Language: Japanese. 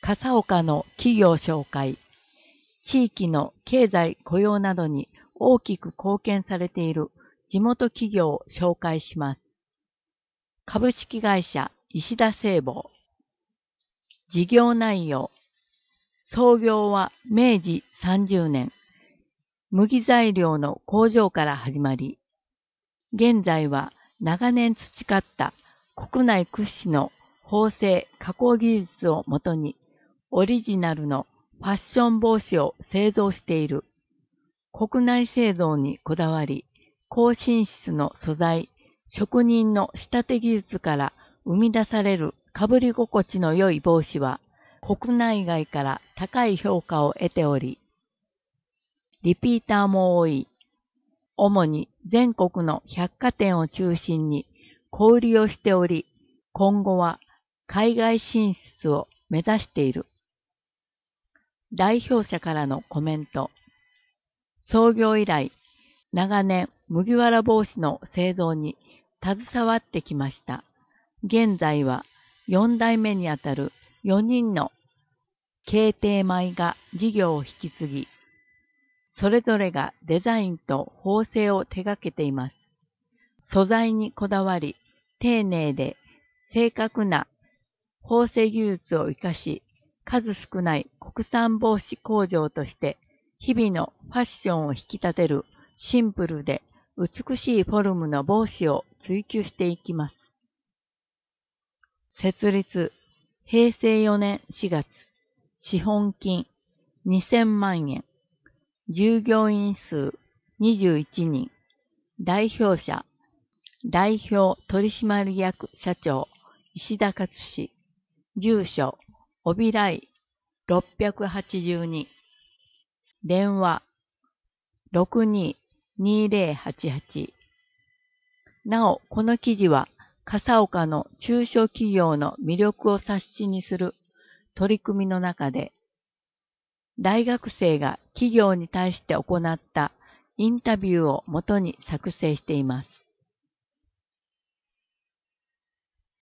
笠岡の企業紹介。地域の経済雇用などに大きく貢献されている地元企業を紹介します。株式会社石田製房。事業内容。創業は明治30年。麦材料の工場から始まり、現在は長年培った国内屈指の縫製加工技術をもとに、オリジナルのファッション帽子を製造している。国内製造にこだわり、高品質の素材、職人の仕立て技術から生み出される被り心地の良い帽子は、国内外から高い評価を得ており、リピーターも多い。主に全国の百貨店を中心に小売りをしており、今後は海外進出を目指している。代表者からのコメント。創業以来、長年麦わら帽子の製造に携わってきました。現在は4代目にあたる4人の継承米が事業を引き継ぎ、それぞれがデザインと縫製を手掛けています。素材にこだわり、丁寧で正確な縫製技術を活かし、数少ない国産帽子工場として、日々のファッションを引き立てるシンプルで美しいフォルムの帽子を追求していきます。設立、平成4年4月、資本金2000万円。従業員数21人、代表者、代表取締役社長、石田勝氏、住所、帯来682、電話62-2088。なお、この記事は、笠岡の中小企業の魅力を冊子にする取り組みの中で、大学生が企業に対して行ったインタビューをもとに作成しています。